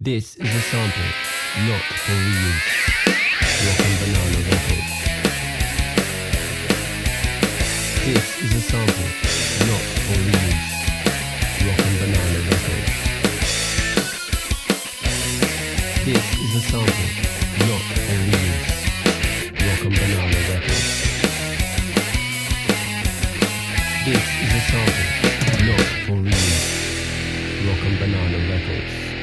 This is a sample, not for reuse. Rock and Banana Records. This is a sample, not for reuse. Rock and Banana Records. This is a sample, not for reuse. Rock and Banana Records. This is a sample, not for reuse. Rock and Banana Records.